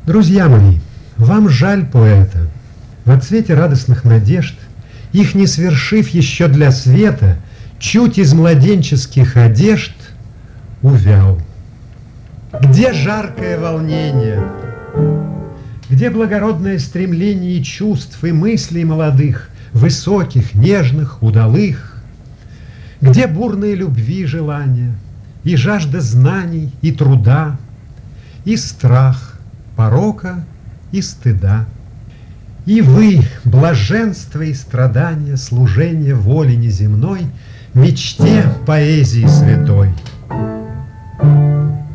Друзья мои, вам жаль поэта. В отцвете радостных надежд, их не свершив еще для света, чуть из младенческих одежд увял. Где жаркое волнение? Где благородное стремление чувств и мыслей молодых, высоких, нежных, удалых? Где бурные любви желания, и жажда знаний, и труда, и страх, порока и стыда? И вы, блаженство и страдания, служение воле неземной, мечте поэзии святой.